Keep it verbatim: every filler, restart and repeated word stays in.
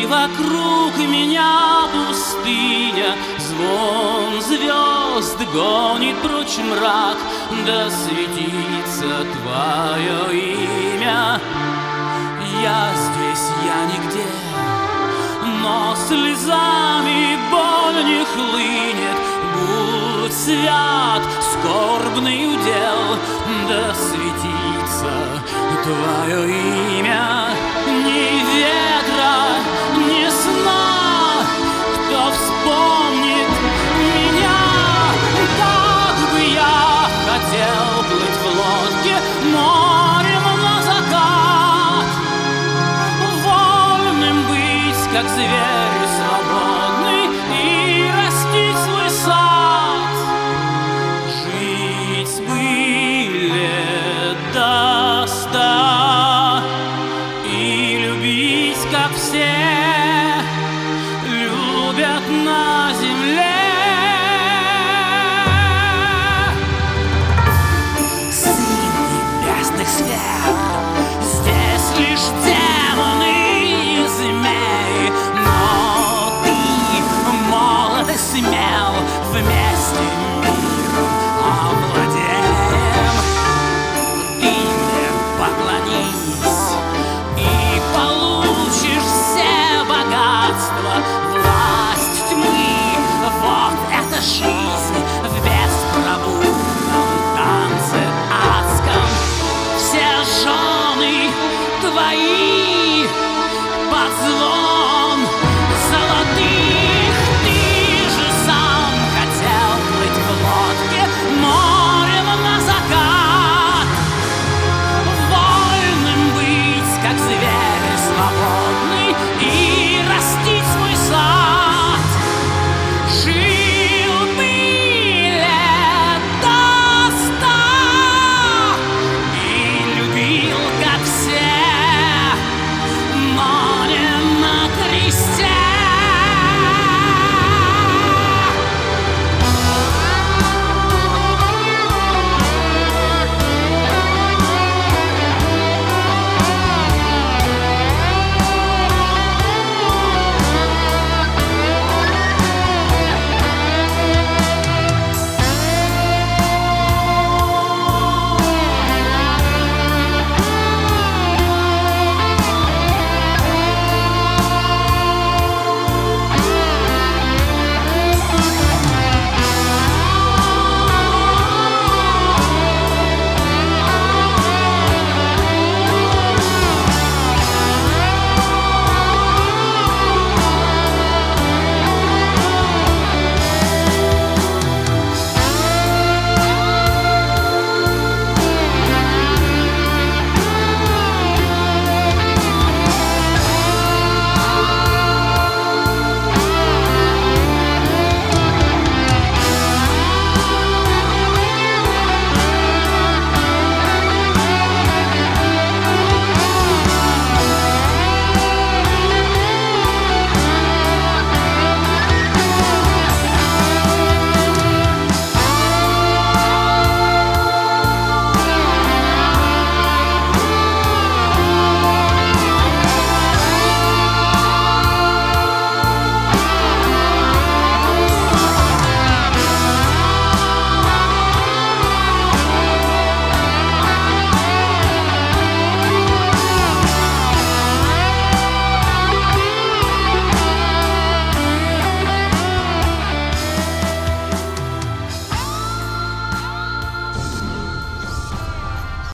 вокруг меня пустыня, звон звезд гонит прочь мрак, да светится твое имя. Я здесь, я нигде, но слезами боль не хлынет. Будь свят, скорбный удел, да светится твое имя. Ни ветра, ни сна, кто вспомнит меня. Как бы я хотел плыть в лодке морем на закат, вольным быть, как зверь свободный, и растить свой сад. Жить бы лет до ста и любить, как все любят на земле. Сын небесных сфер, здесь лишь демоны и змеи, но ты молод и смел, вместе миром овладеем. Ты мне поклонись и получишь все богатства, власть тьмы. Вот эта жизнь в беспробудном танце адском. Все жены твои под звон